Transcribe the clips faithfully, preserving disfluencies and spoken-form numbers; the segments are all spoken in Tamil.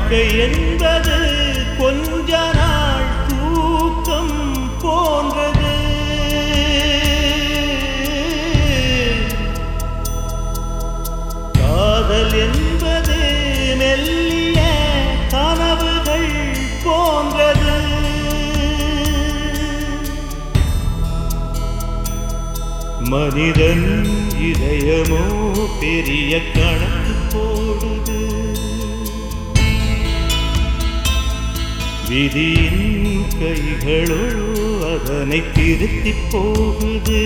வாழ்க்கை என்பது கொஞ்ச நாள் தூக்கம் போன்றது. காதல் என்பது மெல்லிய கனவுகள் போன்றது. மனிதன் இதயமோ பெரிய கணக்கு போடுது. விதியின் கைகளோ அதனை திருத்தி போகுது.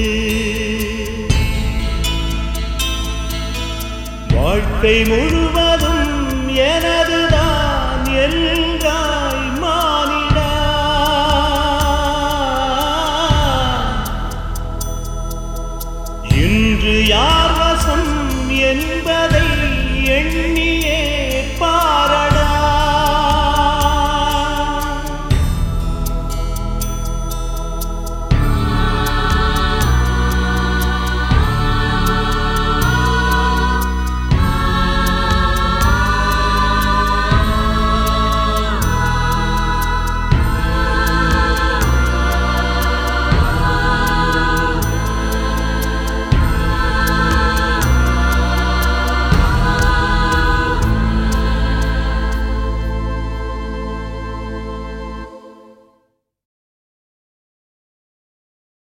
வாழ்க்கை முழுவதும் எனதுதான் எல்காய் மானிடா. இன்று யார் வசம் என்பதை